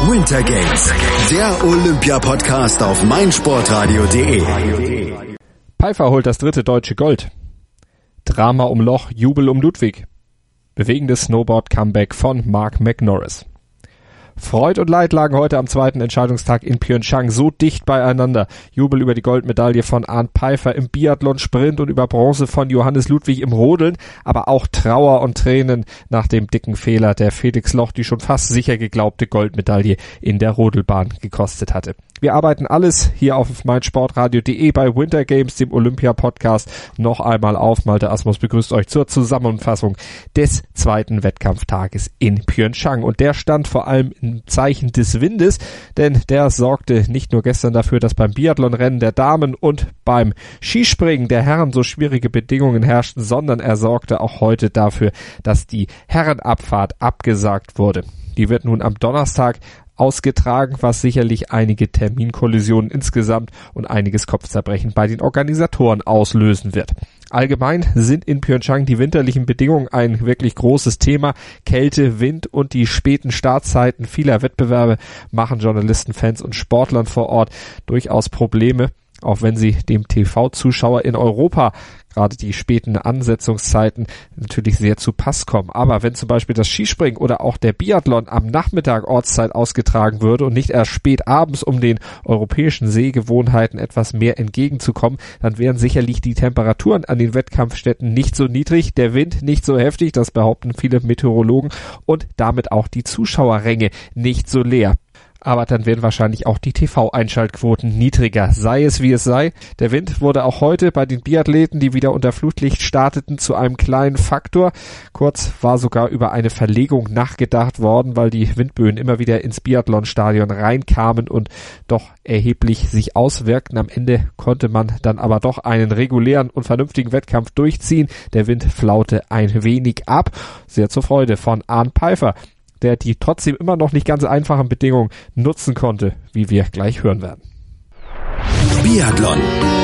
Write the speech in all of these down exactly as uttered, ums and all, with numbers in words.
Winter Games, der Olympia-Podcast auf meinsportradio punkt de. Pfeiffer holt das dritte deutsche Gold. Drama um Loch, Jubel um Ludwig. Bewegendes Snowboard-Comeback von Mark McNorris. Freud und Leid lagen heute am zweiten Entscheidungstag in Pyeongchang so dicht beieinander. Jubel über die Goldmedaille von Arnd Pfeiffer im Biathlon-Sprint und über Bronze von Johannes Ludwig im Rodeln, aber auch Trauer und Tränen nach dem dicken Fehler, der Felix Loch die schon fast sicher geglaubte Goldmedaille in der Rodelbahn gekostet hatte. Wir arbeiten alles hier auf meinsportradio punkt de bei Winter Games, dem Olympia-Podcast, noch einmal auf. Malte Asmus begrüßt euch zur Zusammenfassung des zweiten Wettkampftages in Pyeongchang. Und der stand vor allem im Zeichen des Windes, denn der sorgte nicht nur gestern dafür, dass beim Biathlonrennen der Damen und beim Skispringen der Herren so schwierige Bedingungen herrschten, sondern er sorgte auch heute dafür, dass die Herrenabfahrt abgesagt wurde. Die wird nun am Donnerstag ausgetragen, was sicherlich einige Terminkollisionen insgesamt und einiges Kopfzerbrechen bei den Organisatoren auslösen wird. Allgemein sind in Pyeongchang die winterlichen Bedingungen ein wirklich großes Thema. Kälte, Wind und die späten Startzeiten vieler Wettbewerbe machen Journalisten, Fans und Sportlern vor Ort durchaus Probleme, auch wenn sie dem T V-Zuschauer in Europa gerade die späten Ansetzungszeiten natürlich sehr zu Pass kommen. Aber wenn zum Beispiel das Skispringen oder auch der Biathlon am Nachmittag Ortszeit ausgetragen würde und nicht erst spät abends, um den europäischen Sehgewohnheiten etwas mehr entgegenzukommen, dann wären sicherlich die Temperaturen an den Wettkampfstätten nicht so niedrig, der Wind nicht so heftig, das behaupten viele Meteorologen, und damit auch die Zuschauerränge nicht so leer. Aber dann werden wahrscheinlich auch die T V-Einschaltquoten niedriger. Sei es wie es sei. Der Wind wurde auch heute bei den Biathleten, die wieder unter Flutlicht starteten, zu einem kleinen Faktor. Kurz war sogar über eine Verlegung nachgedacht worden, weil die Windböen immer wieder ins Biathlonstadion reinkamen und doch erheblich sich auswirkten. Am Ende konnte man dann aber doch einen regulären und vernünftigen Wettkampf durchziehen. Der Wind flaute ein wenig ab. Sehr zur Freude von Arnd Pfeiffer, der die trotzdem immer noch nicht ganz einfachen Bedingungen nutzen konnte, wie wir gleich hören werden. Biathlon.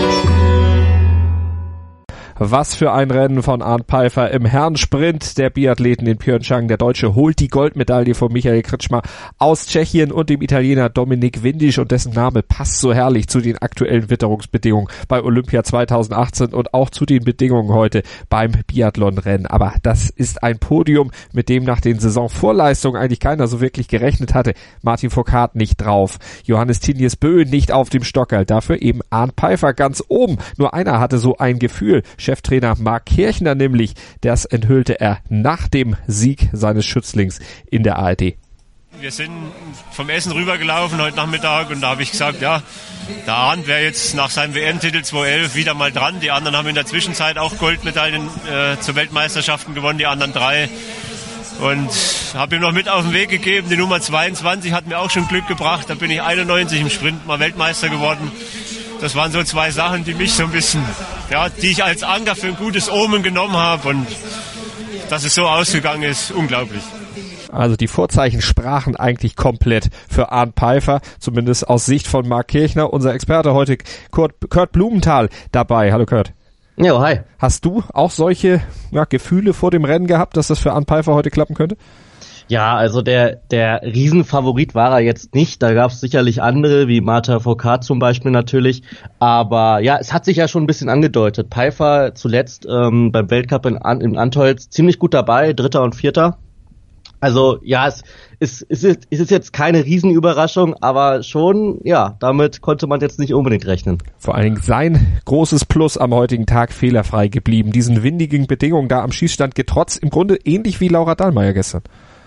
Was für ein Rennen von Arnd Pfeiffer im Herrensprint der Biathleten in Pyeongchang. Der Deutsche holt die Goldmedaille von Michael Kretschmer aus Tschechien und dem Italiener Dominik Windisch, und dessen Name passt so herrlich zu den aktuellen Witterungsbedingungen bei Olympia zweitausendachtzehn und auch zu den Bedingungen heute beim Biathlonrennen. Aber das ist ein Podium, mit dem nach den Saisonvorleistungen eigentlich keiner so wirklich gerechnet hatte. Martin Fourcade nicht drauf, Johannes Tinjes Bö nicht auf dem Stockerl, dafür eben Arnd Pfeiffer ganz oben. Nur einer hatte so ein Gefühl, Cheftrainer Mark Kirchner nämlich, das enthüllte er nach dem Sieg seines Schützlings in der A R D. Wir sind vom Essen rübergelaufen heute Nachmittag und da habe ich gesagt, ja, der Arnd wäre jetzt nach seinem W M-Titel zweitausendelf wieder mal dran. Die anderen haben in der Zwischenzeit auch Goldmedaillen äh, zu Weltmeisterschaften gewonnen, die anderen drei. Und habe ihm noch mit auf den Weg gegeben. Die Nummer zweiundzwanzig hat mir auch schon Glück gebracht. Da bin ich einundneunzig im Sprint mal Weltmeister geworden. Das waren so zwei Sachen, die mich so ein bisschen, ja, die ich als Anker für ein gutes Omen genommen habe, und dass es so ausgegangen ist, unglaublich. Also die Vorzeichen sprachen eigentlich komplett für Arnd Pfeiffer, zumindest aus Sicht von Mark Kirchner. Unser Experte heute, Kurt, Kurt Blumenthal, dabei. Hallo Kurt. Ja, hi. Hast du auch solche ja, Gefühle vor dem Rennen gehabt, dass das für Arnd Pfeiffer heute klappen könnte? Ja, also der der Riesenfavorit war er jetzt nicht. Da gab es sicherlich andere, wie Martin Fourcade zum Beispiel natürlich. Aber ja, es hat sich ja schon ein bisschen angedeutet. Pfeiffer zuletzt ähm, beim Weltcup in, in Antolz ziemlich gut dabei, Dritter und Vierter. Also ja, es, es, es, ist, es ist jetzt keine Riesenüberraschung, aber schon, ja, damit konnte man jetzt nicht unbedingt rechnen. Vor allen Dingen sein großes Plus am heutigen Tag, fehlerfrei geblieben. Diesen windigen Bedingungen da am Schießstand getrotzt, im Grunde ähnlich wie Laura Dahlmeier gestern.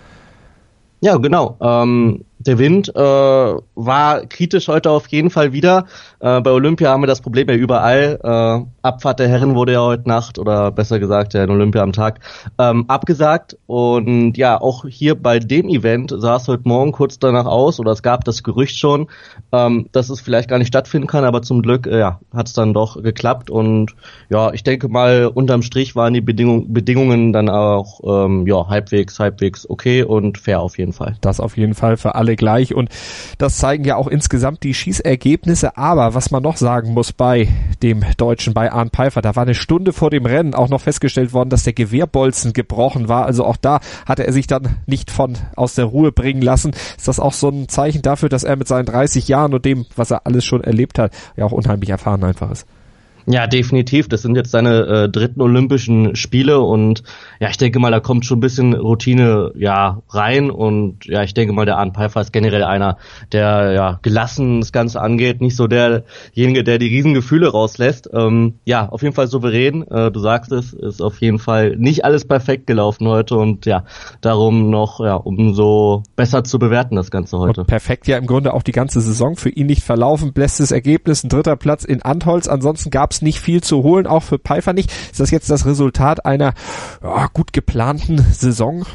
Ja, genau. Ähm, der Wind äh, war kritisch heute auf jeden Fall wieder. Äh, bei Olympia haben wir das Problem ja überall. Äh, Abfahrt der Herren wurde ja heute Nacht, oder besser gesagt der Olympia am Tag, ähm, abgesagt. Und ja, auch hier bei dem Event sah es heute Morgen kurz danach aus, oder es gab das Gerücht schon, ähm, dass es vielleicht gar nicht stattfinden kann. Aber zum Glück äh, ja, hat es dann doch geklappt. Und ja, ich denke mal, unterm Strich waren die Bedingung, Bedingungen dann auch ähm, ja halbwegs, halbwegs okay und fair auf jeden Fall. Das auf jeden Fall für alle alle gleich und das zeigen ja auch insgesamt die Schießergebnisse. Aber was man noch sagen muss bei dem Deutschen, bei Arnd Peiffer, da war eine Stunde vor dem Rennen auch noch festgestellt worden, dass der Gewehrbolzen gebrochen war. Also auch da hatte er sich dann nicht von aus der Ruhe bringen lassen. Ist das auch so ein Zeichen dafür, dass er mit seinen dreißig Jahren und dem, was er alles schon erlebt hat, ja auch unheimlich erfahren einfach ist? Ja, definitiv. Das sind jetzt seine äh, dritten Olympischen Spiele und ja, ich denke mal, da kommt schon ein bisschen Routine ja rein und ja, ich denke mal, der Arnd Peiffer ist generell einer, der ja gelassen das Ganze angeht, nicht so derjenige, der die Riesengefühle rauslässt. Ähm, ja, auf jeden Fall souverän. Äh, du sagst es, ist auf jeden Fall nicht alles perfekt gelaufen heute und ja, darum noch ja umso besser zu bewerten das Ganze heute. Und perfekt ja im Grunde auch die ganze Saison für ihn nicht verlaufen. Bestes Ergebnis, ein dritter Platz in Antholz. Ansonsten gab es nicht viel zu holen, auch für Peiffer nicht. Ist das jetzt das Resultat einer ja, gut geplanten Saison?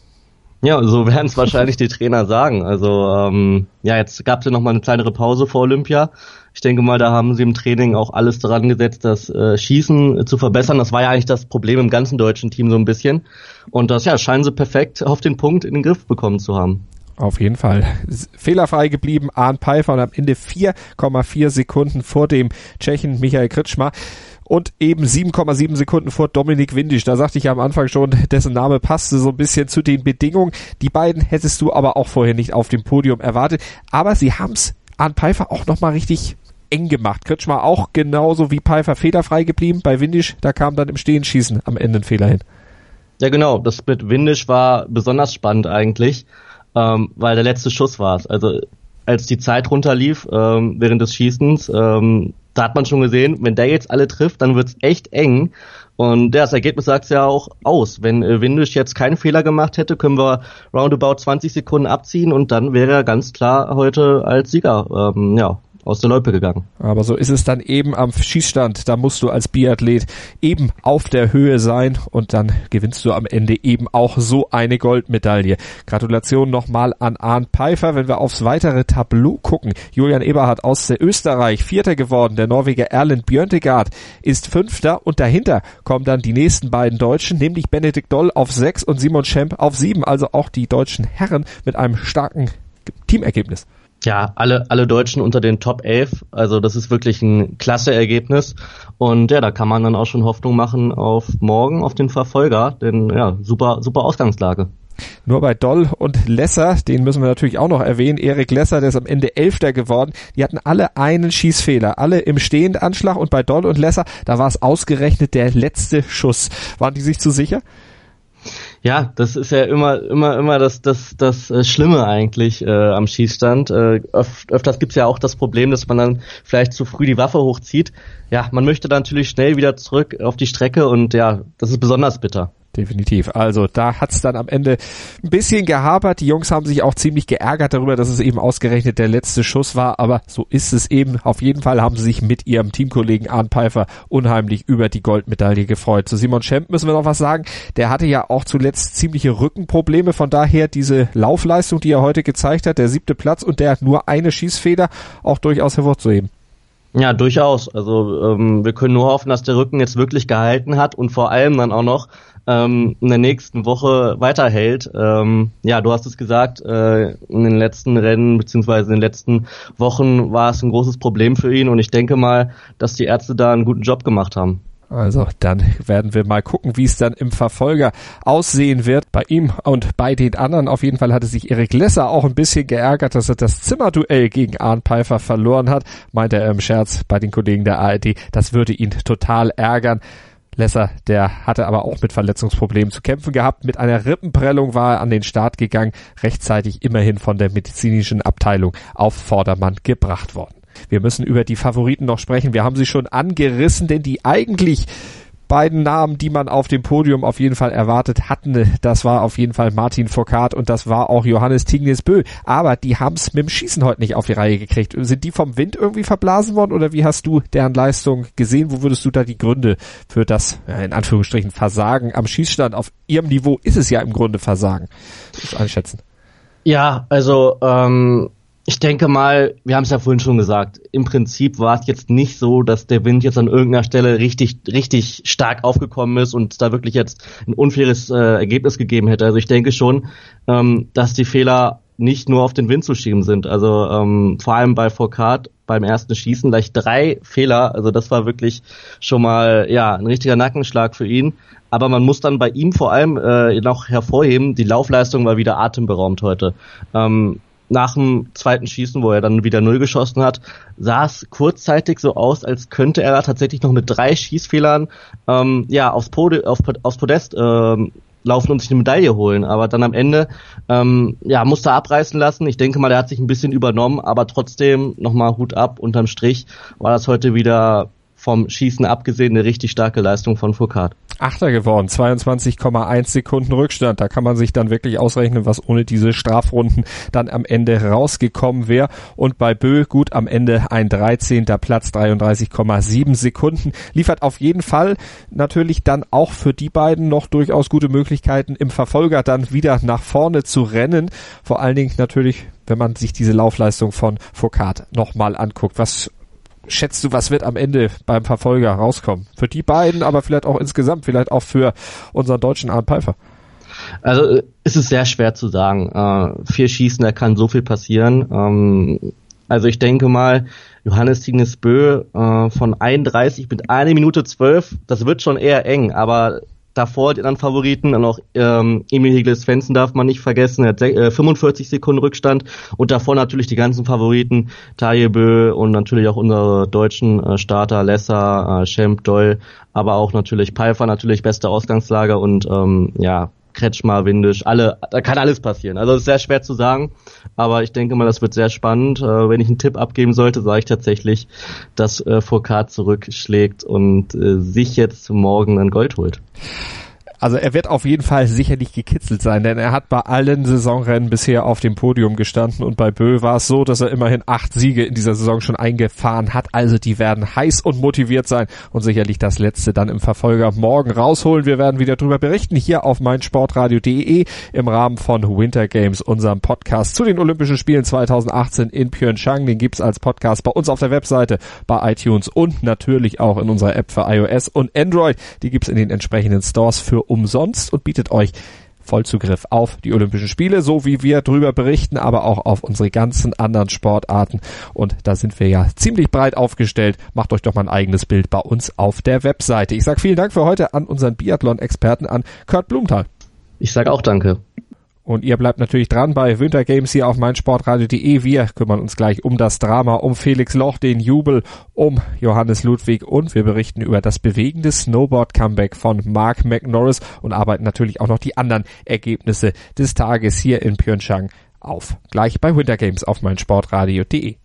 Ja, so werden es wahrscheinlich die Trainer sagen. Also ähm, ja, jetzt gab es ja noch mal eine kleinere Pause vor Olympia. Ich denke mal, da haben sie im Training auch alles daran gesetzt, das äh, Schießen äh, zu verbessern. Das war ja eigentlich das Problem im ganzen deutschen Team so ein bisschen. Und das ja scheinen sie perfekt auf den Punkt in den Griff bekommen zu haben. Auf jeden Fall. Fehlerfrei geblieben, Arnd Peiffer und am Ende vier Komma vier Sekunden vor dem Tschechen Michael Kritschmer und eben sieben Komma sieben Sekunden vor Dominik Windisch. Da sagte ich ja am Anfang schon, dessen Name passte so ein bisschen zu den Bedingungen. Die beiden hättest du aber auch vorher nicht auf dem Podium erwartet. Aber sie haben's Arnd Peiffer auch nochmal richtig eng gemacht. Kritschmer auch genauso wie Peiffer fehlerfrei geblieben. Bei Windisch, da kam dann im Stehenschießen am Ende ein Fehler hin. Ja genau, das mit Windisch war besonders spannend eigentlich. Ähm, weil der letzte Schuss war es. Also als die Zeit runterlief ähm, während des Schießens, ähm, da hat man schon gesehen, wenn der jetzt alle trifft, dann wird's echt eng. Und ja, das Ergebnis sagt's ja auch aus. Wenn äh, Windisch jetzt keinen Fehler gemacht hätte, können wir roundabout zwanzig Sekunden abziehen und dann wäre er ganz klar heute als Sieger ähm, ja aus der Loipe gegangen. Aber so ist es dann eben am Schießstand. Da musst du als Biathlet eben auf der Höhe sein und dann gewinnst du am Ende eben auch so eine Goldmedaille. Gratulation nochmal an Arnd Peiffer. Wenn wir aufs weitere Tableau gucken, Julian Eberhardt aus der Österreich, Vierter geworden. Der Norweger Erlend Bjørntegard ist Fünfter und dahinter kommen dann die nächsten beiden Deutschen, nämlich Benedikt Doll auf sechs und Simon Schemp auf sieben. Also auch die deutschen Herren mit einem starken Teamergebnis. Ja, alle alle Deutschen unter den Top elf, also das ist wirklich ein klasse Ergebnis und ja, da kann man dann auch schon Hoffnung machen auf morgen, auf den Verfolger, denn ja, super super Ausgangslage. Nur bei Doll und Lesser, den müssen wir natürlich auch noch erwähnen, Erik Lesser, der ist am Ende Elfter geworden, die hatten alle einen Schießfehler, alle im Stehendanschlag und bei Doll und Lesser, da war es ausgerechnet der letzte Schuss. Waren die sich zu sicher? Ja, das ist ja immer immer immer das das das äh, Schlimme eigentlich äh, am Schießstand. Äh, öf- öfters gibt's ja auch das Problem, dass man dann vielleicht zu früh die Waffe hochzieht. Ja, man möchte dann natürlich schnell wieder zurück auf die Strecke und ja, das ist besonders bitter. Definitiv. Also da hat's dann am Ende ein bisschen gehapert. Die Jungs haben sich auch ziemlich geärgert darüber, dass es eben ausgerechnet der letzte Schuss war. Aber so ist es eben. Auf jeden Fall haben sie sich mit ihrem Teamkollegen Arnd Peiffer unheimlich über die Goldmedaille gefreut. Zu Simon Schemp müssen wir noch was sagen. Der hatte ja auch zuletzt ziemliche Rückenprobleme. Von daher diese Laufleistung, die er heute gezeigt hat, der siebte Platz und der nur eine Schießfeder, auch durchaus hervorzuheben. Ja, durchaus. Also ähm, wir können nur hoffen, dass der Rücken jetzt wirklich gehalten hat und vor allem dann auch noch ähm, in der nächsten Woche weiterhält. Ähm, ja, du hast es gesagt, äh, in den letzten Rennen beziehungsweise in den letzten Wochen war es ein großes Problem für ihn und ich denke mal, dass die Ärzte da einen guten Job gemacht haben. Also dann werden wir mal gucken, wie es dann im Verfolger aussehen wird. Bei ihm und bei den anderen. Auf jeden Fall hatte sich Erik Lesser auch ein bisschen geärgert, dass er das Zimmerduell gegen Arnd Peiffer verloren hat. Meinte er im Scherz bei den Kollegen der A R D, das würde ihn total ärgern. Lesser, der hatte aber auch mit Verletzungsproblemen zu kämpfen gehabt. Mit einer Rippenprellung war er an den Start gegangen, rechtzeitig immerhin von der medizinischen Abteilung auf Vordermann gebracht worden. Wir müssen über die Favoriten noch sprechen. Wir haben sie schon angerissen, denn die eigentlich beiden Namen, die man auf dem Podium auf jeden Fall erwartet hatten, das war auf jeden Fall Martin Fourcade und das war auch Johannes Tingnes Bö. Aber die haben es mit dem Schießen heute nicht auf die Reihe gekriegt. Sind die vom Wind irgendwie verblasen worden oder wie hast du deren Leistung gesehen? Wo würdest du da die Gründe für das, ja, in Anführungsstrichen, Versagen am Schießstand auf ihrem Niveau ist es ja im Grunde Versagen, das einschätzen? Ja, also ähm ich denke mal, wir haben es ja vorhin schon gesagt, im Prinzip war es jetzt nicht so, dass der Wind jetzt an irgendeiner Stelle richtig richtig stark aufgekommen ist und da wirklich jetzt ein unfaires äh, Ergebnis gegeben hätte. Also ich denke schon, ähm, dass die Fehler nicht nur auf den Wind zu schieben sind. Also ähm, vor allem bei Foucault beim ersten Schießen gleich drei Fehler. Also das war wirklich schon mal ja ein richtiger Nackenschlag für ihn. Aber man muss dann bei ihm vor allem äh, noch hervorheben, die Laufleistung war wieder atemberaubend heute. Ähm, nach dem zweiten Schießen, wo er dann wieder null geschossen hat, sah es kurzzeitig so aus, als könnte er tatsächlich noch mit drei Schießfehlern ähm, ja aufs, Pode- auf, aufs Podest ähm, laufen und sich eine Medaille holen. Aber dann am Ende ähm, ja musste er abreißen lassen. Ich denke mal, er hat sich ein bisschen übernommen, aber trotzdem nochmal Hut ab. Unterm Strich war das heute wieder vom Schießen abgesehen eine richtig starke Leistung von Foucault. Achter geworden, zweiundzwanzig Komma eins Sekunden Rückstand. Da kann man sich dann wirklich ausrechnen, was ohne diese Strafrunden dann am Ende rausgekommen wäre. Und bei Bö gut am Ende ein dreizehnter Platz, dreiunddreißig Komma sieben Sekunden. Liefert auf jeden Fall natürlich dann auch für die beiden noch durchaus gute Möglichkeiten, im Verfolger dann wieder nach vorne zu rennen. Vor allen Dingen natürlich, wenn man sich diese Laufleistung von Foucault nochmal anguckt. Was schätzt du, was wird am Ende beim Verfolger rauskommen? Für die beiden, aber vielleicht auch insgesamt, vielleicht auch für unseren deutschen Arndt Pfeiffer. Also es ist sehr schwer zu sagen. Äh, vier Schießen, da kann so viel passieren. Ähm, also ich denke mal, Johannes Tignes Bö äh, von einunddreißig mit einer Minute zwölf, das wird schon eher eng, aber davor die anderen Favoriten und auch ähm, Emil Hegel-Svensson darf man nicht vergessen, er hat äh, fünfundvierzig Sekunden Rückstand und davor natürlich die ganzen Favoriten, Taje Bö und natürlich auch unsere deutschen äh, Starter, Lesser, äh, Schemp, Doll, aber auch natürlich Pfeiffer, natürlich beste Ausgangslage und ähm, ja, Kretschmer, Windisch, alle, da kann alles passieren. Also es ist sehr schwer zu sagen, aber ich denke mal, das wird sehr spannend. Äh, wenn ich einen Tipp abgeben sollte, sage ich tatsächlich, dass äh, Foucault zurückschlägt und äh, sich jetzt morgen ein Gold holt. Also er wird auf jeden Fall sicherlich gekitzelt sein, denn er hat bei allen Saisonrennen bisher auf dem Podium gestanden und bei Bö war es so, dass er immerhin acht Siege in dieser Saison schon eingefahren hat. Also die werden heiß und motiviert sein und sicherlich das Letzte dann im Verfolger morgen rausholen. Wir werden wieder drüber berichten hier auf meinsportradio punkt de im Rahmen von Winter Games, unserem Podcast zu den Olympischen Spielen zweitausendachtzehn in Pyeongchang. Den gibt's als Podcast bei uns auf der Webseite, bei iTunes und natürlich auch in unserer App für iOS und Android. Die gibt's in den entsprechenden Stores für umsonst und bietet euch Vollzugriff auf die Olympischen Spiele, so wie wir drüber berichten, aber auch auf unsere ganzen anderen Sportarten. Und da sind wir ja ziemlich breit aufgestellt. Macht euch doch mal ein eigenes Bild bei uns auf der Webseite. Ich sage vielen Dank für heute an unseren Biathlon-Experten, an Kurt Blumenthal. Ich sage auch danke. Und ihr bleibt natürlich dran bei Winter Games hier auf meinsportradio punkt de. Wir kümmern uns gleich um das Drama, um Felix Loch, den Jubel, um Johannes Ludwig und wir berichten über das bewegende Snowboard-Comeback von Mark McNorris und arbeiten natürlich auch noch die anderen Ergebnisse des Tages hier in Pyeongchang auf. Gleich bei Winter Games auf meinsportradio punkt de.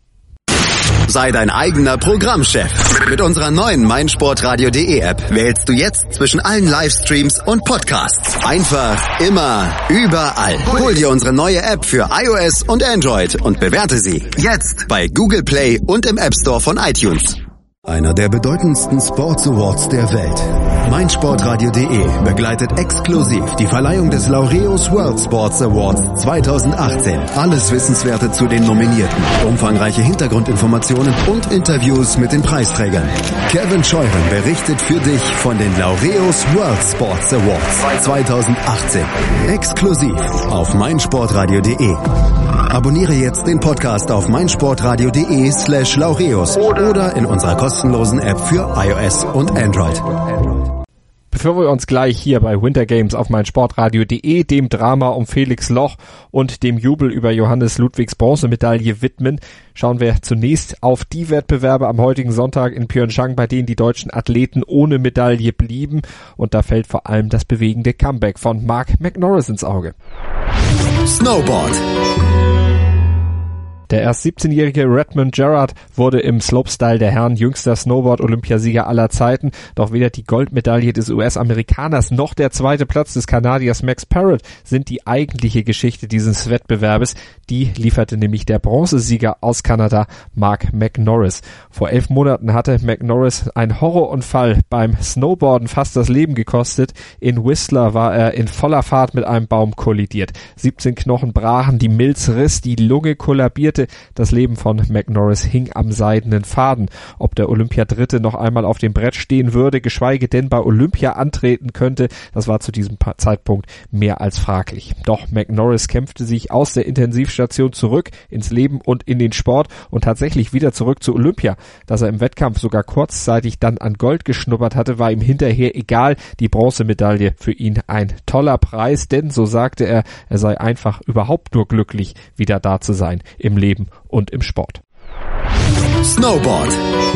Sei dein eigener Programmchef. Mit unserer neuen meinsportradio punkt de App wählst du jetzt zwischen allen Livestreams und Podcasts. Einfach, immer, überall. Hol dir unsere neue App für iOS und Android und bewerte sie jetzt bei Google Play und im App Store von iTunes. Einer der bedeutendsten Sports Awards der Welt. meinsportradio punkt de begleitet exklusiv die Verleihung des Laureus World Sports Awards zweitausendachtzehn. Alles Wissenswerte zu den Nominierten, umfangreiche Hintergrundinformationen und Interviews mit den Preisträgern. Kevin Scheuren berichtet für dich von den Laureus World Sports Awards zweitausendachtzehn. Exklusiv auf meinsportradio punkt de. Abonniere jetzt den Podcast auf meinsportradio punkt de slash Laureus oder in unserer kostenlosen App für iOS und Android. Bevor wir uns gleich hier bei Winter Games auf meinsportradio punkt de dem Drama um Felix Loch und dem Jubel über Johannes Ludwigs Bronzemedaille widmen, schauen wir zunächst auf die Wettbewerbe am heutigen Sonntag in Pyeongchang, bei denen die deutschen Athleten ohne Medaille blieben. Und da fällt vor allem das bewegende Comeback von Mark McNorris ins Auge. Snowboard. Der erst siebzehnjährige Redmond Gerard wurde im Slopestyle der Herren jüngster Snowboard-Olympiasieger aller Zeiten. Doch weder die Goldmedaille des U S-Amerikaners noch der zweite Platz des Kanadiers Max Parrott sind die eigentliche Geschichte dieses Wettbewerbes. Die lieferte nämlich der Bronzesieger aus Kanada, Mark McNorris. Vor elf Monaten hatte McNorris einen Horrorunfall beim Snowboarden fast das Leben gekostet. In Whistler war er in voller Fahrt mit einem Baum kollidiert. siebzehn Knochen brachen, die Milz riss, die Lunge kollabierte. sagte, das Leben von McNorris hing am seidenen Faden. Ob der Olympiadritte noch einmal auf dem Brett stehen würde, geschweige denn bei Olympia antreten könnte, das war zu diesem Zeitpunkt mehr als fraglich. Doch McNorris kämpfte sich aus der Intensivstation zurück ins Leben und in den Sport und tatsächlich wieder zurück zu Olympia. Dass er im Wettkampf sogar kurzzeitig dann an Gold geschnuppert hatte, war ihm hinterher egal. Die Bronzemedaille für ihn ein toller Preis, denn so sagte er, er sei einfach überhaupt nur glücklich, wieder da zu sein im Leben und im Sport. Snowboard.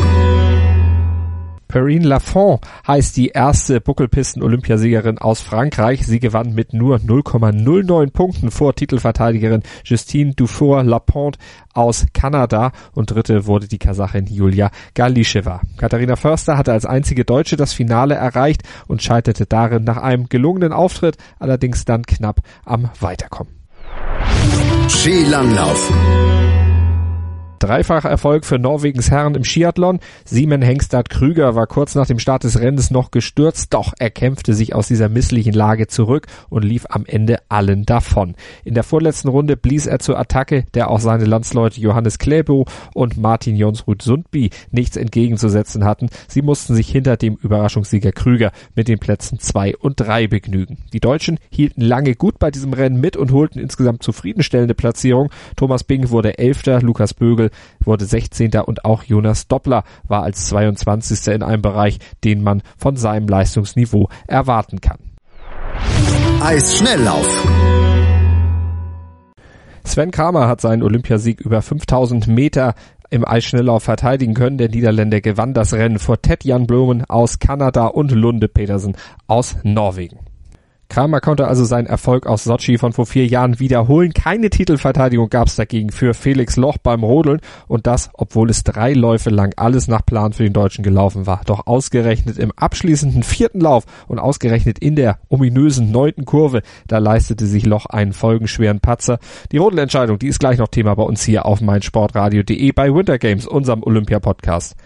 Perrine Lafont heißt die erste Buckelpisten-Olympiasiegerin aus Frankreich. Sie gewann mit nur null Komma null neun Punkten vor Titelverteidigerin Justine Dufour-Lapont aus Kanada und dritte wurde die Kasachin Julia Galicheva. Katharina Förster hatte als einzige Deutsche das Finale erreicht und scheiterte darin nach einem gelungenen Auftritt, allerdings dann knapp am Weiterkommen. Skilanglauf. Dreifacher Erfolg für Norwegens Herren im Skiathlon. Simen Hengstad Krüger war kurz nach dem Start des Rennens noch gestürzt, doch er kämpfte sich aus dieser misslichen Lage zurück und lief am Ende allen davon. In der vorletzten Runde blies er zur Attacke, der auch seine Landsleute Johannes Klæbo und Martin Jonsrud Sundby nichts entgegenzusetzen hatten. Sie mussten sich hinter dem Überraschungssieger Krüger mit den Plätzen zwei und drei begnügen. Die Deutschen hielten lange gut bei diesem Rennen mit und holten insgesamt zufriedenstellende Platzierung. Thomas Bing wurde Elfter, Lukas Bögel wurde sechzehnter und auch Jonas Doppler war als zweiundzwanzigster in einem Bereich, den man von seinem Leistungsniveau erwarten kann. Eisschnelllauf. Sven Kramer hat seinen Olympiasieg über fünftausend Meter im Eisschnelllauf verteidigen können. Der Niederländer gewann das Rennen vor Ted-Jan Bloemen aus Kanada und Lunde Pedersen aus Norwegen. Kramer konnte also seinen Erfolg aus Sotschi von vor vier Jahren wiederholen. Keine Titelverteidigung gab es dagegen für Felix Loch beim Rodeln und das, obwohl es drei Läufe lang alles nach Plan für den Deutschen gelaufen war. Doch ausgerechnet im abschließenden vierten Lauf und ausgerechnet in der ominösen neunten Kurve, da leistete sich Loch einen folgenschweren Patzer. Die Rodelentscheidung, die ist gleich noch Thema bei uns hier auf meinsportradio punkt de bei Winter Games, unserem Olympia-Podcast.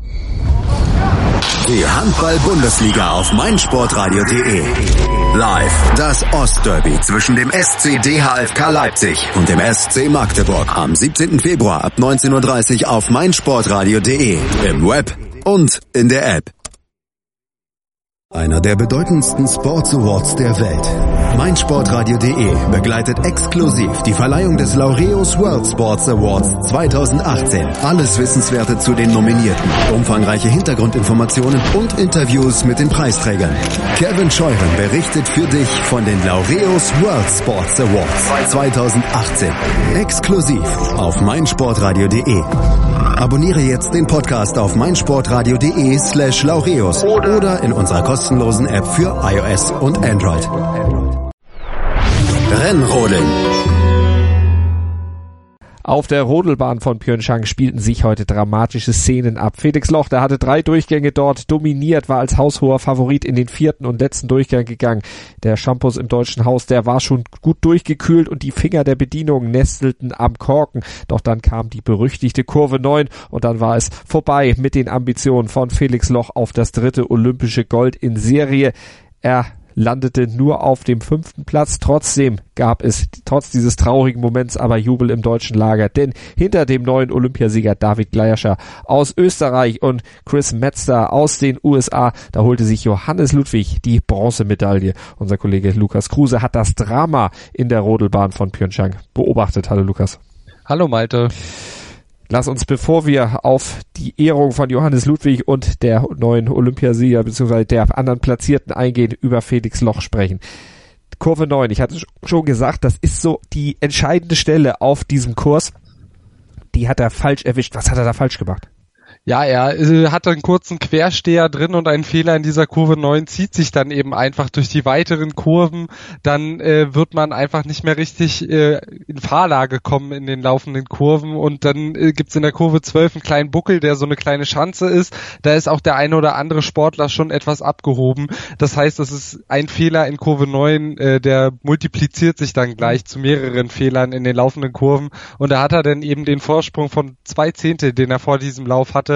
Die Handball-Bundesliga auf meinsportradio punkt de. Live das Ostderby zwischen dem S C D H F K Leipzig und dem S C Magdeburg am siebzehnten Februar ab neunzehn Uhr dreißig auf meinsportradio punkt de, im Web und in der App. Einer der bedeutendsten Sports Awards der Welt. meinsportradio punkt de begleitet exklusiv die Verleihung des Laureus World Sports Awards zweitausendachtzehn. Alles Wissenswerte zu den Nominierten, umfangreiche Hintergrundinformationen und Interviews mit den Preisträgern. Kevin Scheuren berichtet für dich von den Laureus World Sports Awards zweitausendachtzehn. Exklusiv auf meinsportradio punkt de. Abonniere jetzt den Podcast auf meinsportradio punkt de slash Laureus oder in unserer kostenlosen App für iOS und Android. Rennrodeln. Auf der Rodelbahn von Pyeongchang spielten sich heute dramatische Szenen ab. Felix Loch, der hatte drei Durchgänge dort dominiert, war als haushoher Favorit in den vierten und letzten Durchgang gegangen. Der Shampoos im Deutschen Haus, der war schon gut durchgekühlt und die Finger der Bedienung nestelten am Korken. Doch dann kam die berüchtigte Kurve neun und dann war es vorbei mit den Ambitionen von Felix Loch auf das dritte olympische Gold in Serie. Er landete nur auf dem fünften Platz. Trotzdem gab es trotz dieses traurigen Moments aber Jubel im deutschen Lager, denn hinter dem neuen Olympiasieger David Gleischer aus Österreich und Chris Metzger aus den U S A, da holte sich Johannes Ludwig die Bronzemedaille. Unser Kollege Lukas Kruse hat das Drama in der Rodelbahn von Pyeongchang beobachtet. Hallo Lukas. Hallo Malte. Lass uns, bevor wir auf die Ehrung von Johannes Ludwig und der neuen Olympiasieger bzw. der anderen Platzierten eingehen, über Felix Loch sprechen. Kurve neun, ich hatte schon gesagt, das ist so die entscheidende Stelle auf diesem Kurs. Die hat er falsch erwischt. Was hat er da falsch gemacht? Ja, er äh, hat einen kurzen Quersteher drin und ein Fehler in dieser Kurve neun zieht sich dann eben einfach durch die weiteren Kurven. Dann äh, wird man einfach nicht mehr richtig äh, in Fahrlage kommen in den laufenden Kurven und dann äh, gibt's in der Kurve zwölf einen kleinen Buckel, der so eine kleine Schanze ist. Da ist auch der eine oder andere Sportler schon etwas abgehoben. Das heißt, das ist ein Fehler in Kurve neun, äh, der multipliziert sich dann gleich zu mehreren Fehlern in den laufenden Kurven und da hat er dann eben den Vorsprung von zwei Zehntel, den er vor diesem Lauf hatte,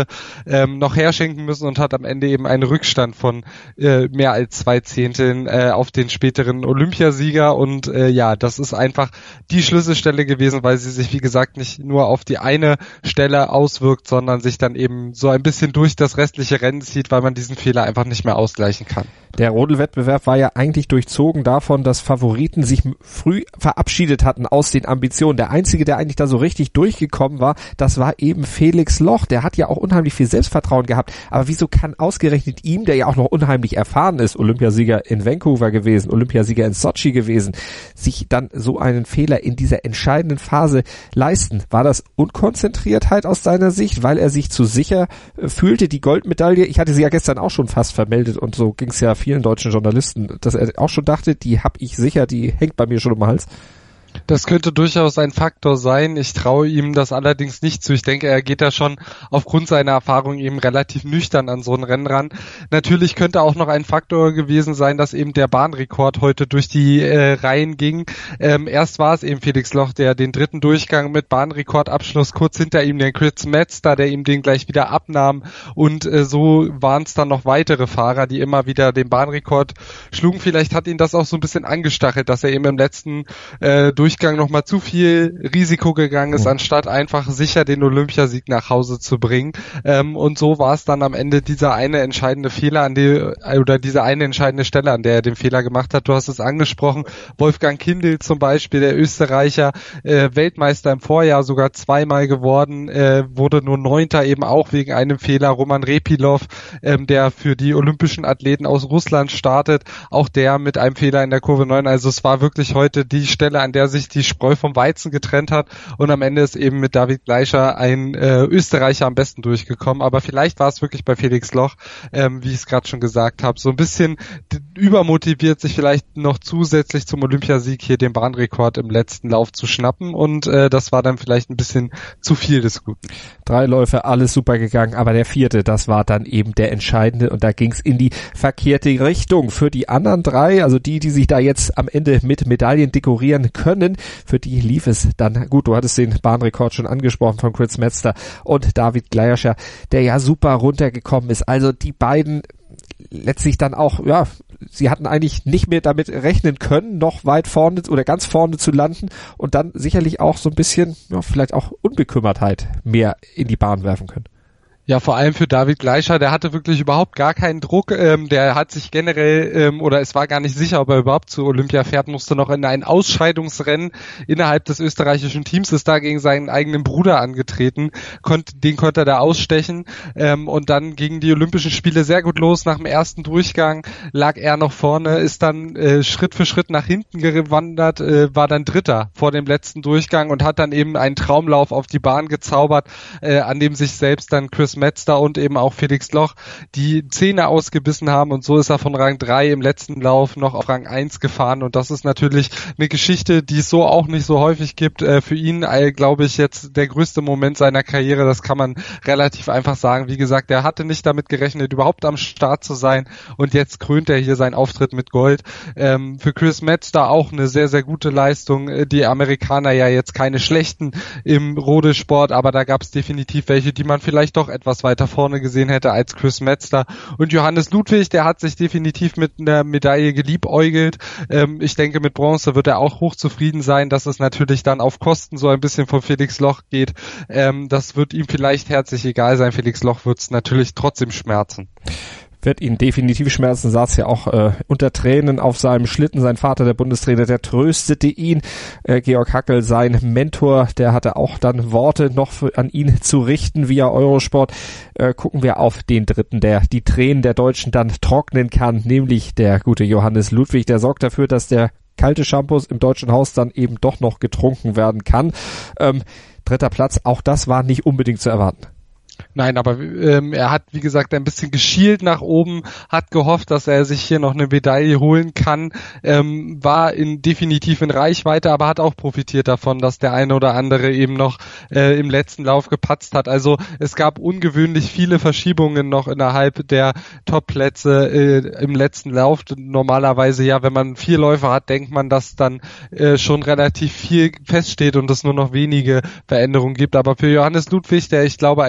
Zehntel ähm, noch herschenken müssen und hat am Ende eben einen Rückstand von äh, mehr als zwei Zehnteln äh, auf den späteren Olympiasieger. Und äh, ja, das ist einfach die Schlüsselstelle gewesen, weil sie sich, wie gesagt, nicht nur auf die eine Stelle auswirkt, sondern sich dann eben so ein bisschen durch das restliche Rennen zieht, weil man diesen Fehler einfach nicht mehr ausgleichen kann. Der Rodelwettbewerb war ja eigentlich durchzogen davon, dass Favoriten sich früh verabschiedet hatten aus den Ambitionen. Der einzige, der eigentlich da so richtig durchgekommen war, das war eben Felix Loch. Der hat ja auch unheimlich viel Selbstvertrauen gehabt. Aber wieso kann ausgerechnet ihm, der ja auch noch unheimlich erfahren ist, Olympiasieger in Vancouver gewesen, Olympiasieger in Sochi gewesen, sich dann so einen Fehler in dieser entscheidenden Phase leisten? War das Unkonzentriertheit aus seiner Sicht, weil er sich zu sicher fühlte, die Goldmedaille? Ich hatte sie ja gestern auch schon fast vermeldet und so ging es ja vielen deutschen Journalisten, dass er auch schon dachte, die hab ich sicher, die hängt bei mir schon um den Hals. Das könnte durchaus ein Faktor sein. Ich traue ihm das allerdings nicht zu. Ich denke, er geht da schon aufgrund seiner Erfahrung eben relativ nüchtern an so ein Rennen ran. Natürlich könnte auch noch ein Faktor gewesen sein, dass eben der Bahnrekord heute durch die äh, Reihen ging. Ähm, erst war es eben Felix Loch, der den dritten Durchgang mit Bahnrekordabschluss, kurz hinter ihm den Chris Metzger, der ihm den gleich wieder abnahm. Und äh, so waren es dann noch weitere Fahrer, die immer wieder den Bahnrekord schlugen. Vielleicht hat ihn das auch so ein bisschen angestachelt, dass er eben im letzten äh, Durchgang nochmal zu viel Risiko gegangen ist, anstatt einfach sicher den Olympiasieg nach Hause zu bringen. Ähm, und so war es dann am Ende dieser eine entscheidende Fehler an die, oder diese eine entscheidende Stelle, an der er den Fehler gemacht hat. Du hast es angesprochen, Wolfgang Kindl zum Beispiel, der Österreicher, äh, Weltmeister im Vorjahr, sogar zweimal geworden, äh, wurde nur Neunter, eben auch wegen einem Fehler. Roman Repilov, ähm, der für die olympischen Athleten aus Russland startet, auch der mit einem Fehler in der Kurve neun. Also es war wirklich heute die Stelle, an der sich die Spreu vom Weizen getrennt hat, und am Ende ist eben mit David Gleicher ein äh, Österreicher am besten durchgekommen. Aber vielleicht war es wirklich bei Felix Loch, ähm, wie ich es gerade schon gesagt habe, so ein bisschen übermotiviert, sich vielleicht noch zusätzlich zum Olympiasieg hier den Bahnrekord im letzten Lauf zu schnappen, und äh, das war dann vielleicht ein bisschen zu viel des Guten. Drei Läufe, alles super gegangen, aber der vierte, das war dann eben der entscheidende, und da ging es in die verkehrte Richtung. Für die anderen drei, also die, die sich da jetzt am Ende mit Medaillen dekorieren können, für die lief es dann gut. Du hattest den Bahnrekord schon angesprochen von Chris Metzger und David Gleicher, der ja super runtergekommen ist. Also die beiden letztlich dann auch, ja, sie hatten eigentlich nicht mehr damit rechnen können, noch weit vorne oder ganz vorne zu landen, und dann sicherlich auch so ein bisschen, ja, vielleicht auch Unbekümmertheit mehr in die Bahn werfen können. Ja, vor allem für David Gleicher, der hatte wirklich überhaupt gar keinen Druck, ähm, der hat sich generell, ähm, oder es war gar nicht sicher, ob er überhaupt zu Olympia fährt, musste noch in ein Ausscheidungsrennen innerhalb des österreichischen Teams, ist da gegen seinen eigenen Bruder angetreten, konnte, den konnte er da ausstechen, ähm, und dann gingen die Olympischen Spiele sehr gut los. Nach dem ersten Durchgang lag er noch vorne, ist dann äh, Schritt für Schritt nach hinten gewandert, äh, war dann Dritter vor dem letzten Durchgang und hat dann eben einen Traumlauf auf die Bahn gezaubert, äh, an dem sich selbst dann Chris Metzger und eben auch Felix Loch die Zähne ausgebissen haben, und so ist er von Rang drei im letzten Lauf noch auf Rang eins gefahren, und das ist natürlich eine Geschichte, die es so auch nicht so häufig gibt. Äh, für ihn, äh, glaube ich, jetzt der größte Moment seiner Karriere, das kann man relativ einfach sagen. Wie gesagt, er hatte nicht damit gerechnet, überhaupt am Start zu sein, und jetzt krönt er hier seinen Auftritt mit Gold. Ähm, für Chris Metzger auch eine sehr, sehr gute Leistung. Die Amerikaner ja jetzt keine schlechten im Rodesport, aber da gab es definitiv welche, die man vielleicht doch etwas weiter vorne gesehen hätte als Chris Metzger. Und Johannes Ludwig, der hat sich definitiv mit einer Medaille geliebäugelt. Ähm, ich denke, mit Bronze wird er auch hochzufrieden sein, dass es natürlich dann auf Kosten so ein bisschen von Felix Loch geht. Ähm, das wird ihm vielleicht herzlich egal sein. Felix Loch wird es natürlich trotzdem schmerzen. Wird ihn definitiv schmerzen, saß ja auch äh, unter Tränen auf seinem Schlitten. Sein Vater, der Bundestrainer, der tröstete ihn. Äh, Georg Hackel, sein Mentor, der hatte auch dann Worte noch für, an ihn zu richten via Eurosport. Äh, gucken wir auf den dritten, der die Tränen der Deutschen dann trocknen kann, nämlich der gute Johannes Ludwig. Der sorgt dafür, dass der kalte Shampoos im Deutschen Haus dann eben doch noch getrunken werden kann. Ähm, dritter Platz, auch das war nicht unbedingt zu erwarten. Nein, aber ähm, er hat, wie gesagt, ein bisschen geschielt nach oben, hat gehofft, dass er sich hier noch eine Medaille holen kann, ähm, war in, definitiv in Reichweite, aber hat auch profitiert davon, dass der eine oder andere eben noch äh, im letzten Lauf gepatzt hat. Also es gab ungewöhnlich viele Verschiebungen noch innerhalb der Top-Plätze äh, im letzten Lauf. Normalerweise ja, wenn man vier Läufer hat, denkt man, dass dann äh, schon relativ viel feststeht und es nur noch wenige Veränderungen gibt. Aber für Johannes Ludwig, der ich glaube als fünf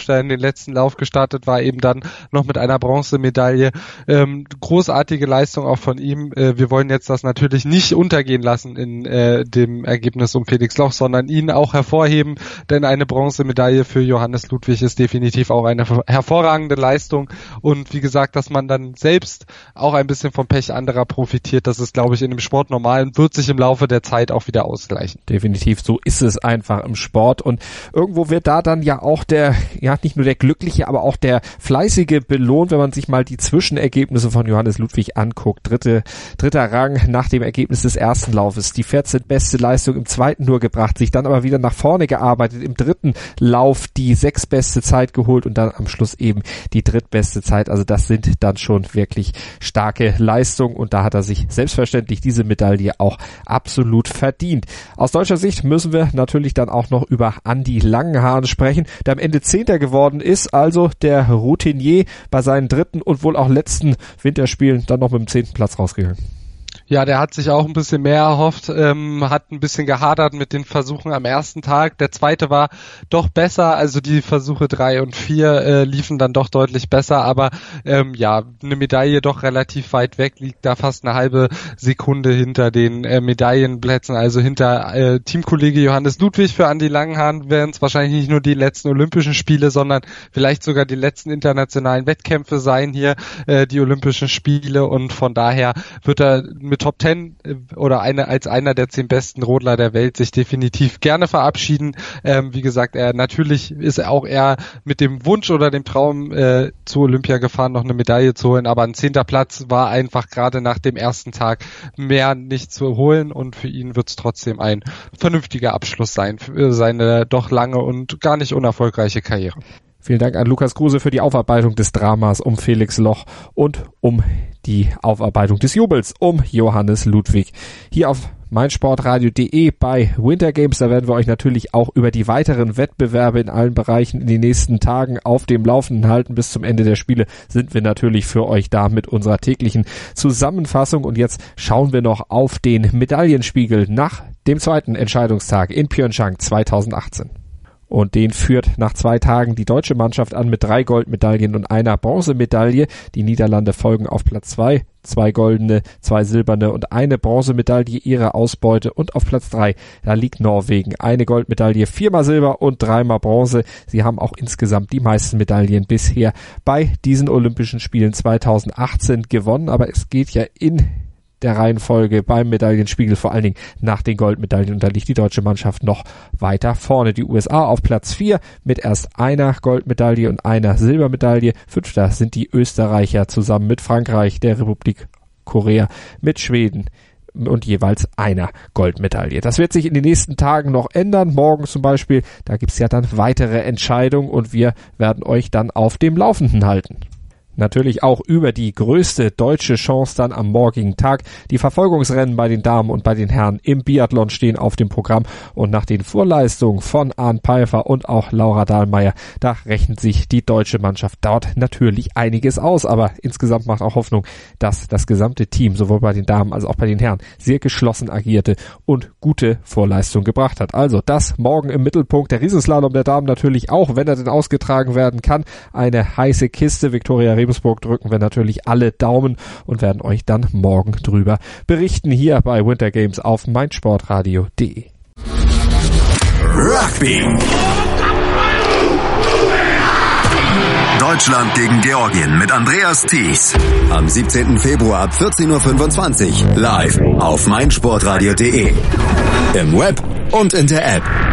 Fünfter in den letzten Lauf gestartet, war eben dann noch mit einer Bronzemedaille. Ähm, großartige Leistung auch von ihm. Äh, wir wollen jetzt das natürlich nicht untergehen lassen in äh, dem Ergebnis um Felix Loch, sondern ihn auch hervorheben, denn eine Bronzemedaille für Johannes Ludwig ist definitiv auch eine hervorragende Leistung. Und wie gesagt, dass man dann selbst auch ein bisschen vom Pech anderer profitiert, das ist, glaube ich, in dem Sport normal und wird sich im Laufe der Zeit auch wieder ausgleichen. Definitiv, so ist es einfach im Sport und irgendwo wird da dann ja auch der, ja nicht nur der Glückliche, aber auch der Fleißige belohnt, wenn man sich mal die Zwischenergebnisse von Johannes Ludwig anguckt. Dritte, dritter Rang nach dem Ergebnis des ersten Laufes, die vierzehn beste Leistung im zweiten nur gebracht, sich dann aber wieder nach vorne gearbeitet, im dritten Lauf die sechs beste Zeit geholt und dann am Schluss eben die drittbeste Zeit. Also das sind dann schon wirklich starke Leistungen und da hat er sich selbstverständlich diese Medaille auch absolut verdient. Aus deutscher Sicht müssen wir natürlich dann auch noch über Andi Langenhahn sprechen, der am Ende Zehnter geworden ist, also der Routinier bei seinen dritten und wohl auch letzten Winterspielen dann noch mit dem zehnten Platz rausgegangen. Ja, der hat sich auch ein bisschen mehr erhofft, ähm, hat ein bisschen gehadert mit den Versuchen am ersten Tag. Der zweite war doch besser, also die Versuche drei und vier äh, liefen dann doch deutlich besser, aber ähm, ja, eine Medaille doch relativ weit weg, liegt da fast eine halbe Sekunde hinter den äh, Medaillenplätzen, also hinter äh, Teamkollege Johannes Ludwig. Für Andi Langenhahn wären es wahrscheinlich nicht nur die letzten Olympischen Spiele, sondern vielleicht sogar die letzten internationalen Wettkämpfe sein hier, äh, die Olympischen Spiele, und von daher wird er mit Top Ten oder eine, als einer der zehn besten Rodler der Welt sich definitiv gerne verabschieden. Ähm, wie gesagt, er natürlich ist auch eher mit dem Wunsch oder dem Traum äh, zu Olympia gefahren, noch eine Medaille zu holen, aber ein zehnter Platz war einfach gerade nach dem ersten Tag mehr nicht zu holen und für ihn wird es trotzdem ein vernünftiger Abschluss sein für seine doch lange und gar nicht unerfolgreiche Karriere. Vielen Dank an Lukas Kruse für die Aufarbeitung des Dramas um Felix Loch und um die Aufarbeitung des Jubels um Johannes Ludwig. Hier auf meinsportradio punkt de bei Winter Games, da werden wir euch natürlich auch über die weiteren Wettbewerbe in allen Bereichen in den nächsten Tagen auf dem Laufenden halten. Bis zum Ende der Spiele sind wir natürlich für euch da mit unserer täglichen Zusammenfassung. Und jetzt schauen wir noch auf den Medaillenspiegel nach dem zweiten Entscheidungstag in Pyeongchang zweitausendachtzehn. Und den führt nach zwei Tagen die deutsche Mannschaft an mit drei Goldmedaillen und einer Bronzemedaille. Die Niederlande folgen auf Platz zwei, zwei goldene, zwei silberne und eine Bronzemedaille ihre Ausbeute. Und auf Platz drei, da liegt Norwegen. Eine Goldmedaille, viermal Silber und dreimal Bronze. Sie haben auch insgesamt die meisten Medaillen bisher bei diesen Olympischen Spielen zweitausendachtzehn gewonnen. Aber es geht ja in der Reihenfolge beim Medaillenspiegel vor allen Dingen nach den Goldmedaillen, und da liegt die deutsche Mannschaft noch weiter vorne. Die U S A auf Platz vier mit erst einer Goldmedaille und einer Silbermedaille. Fünfter sind die Österreicher zusammen mit Frankreich, der Republik Korea, mit Schweden und jeweils einer Goldmedaille. Das wird sich in den nächsten Tagen noch ändern. Morgen zum Beispiel, da gibt's ja dann weitere Entscheidungen und wir werden euch dann auf dem Laufenden halten. Natürlich auch über die größte deutsche Chance dann am morgigen Tag. Die Verfolgungsrennen bei den Damen und bei den Herren im Biathlon stehen auf dem Programm und nach den Vorleistungen von Arndt Peiffer und auch Laura Dahlmeier, da rechnet sich die deutsche Mannschaft dort natürlich einiges aus, aber insgesamt macht auch Hoffnung, dass das gesamte Team sowohl bei den Damen als auch bei den Herren sehr geschlossen agierte und gute Vorleistungen gebracht hat. Also das morgen im Mittelpunkt, der Riesenslalom der Damen natürlich auch, wenn er denn ausgetragen werden kann, eine heiße Kiste. Viktoria Rebensburg drücken wir natürlich alle Daumen und werden euch dann morgen drüber berichten hier bei Winter Games auf meinsportradio punkt de. Rugby. Deutschland gegen Georgien mit Andreas Thies. Am siebzehnten Februar ab vierzehn Uhr fünfundzwanzig live auf meinsportradio punkt de. Im Web und in der App.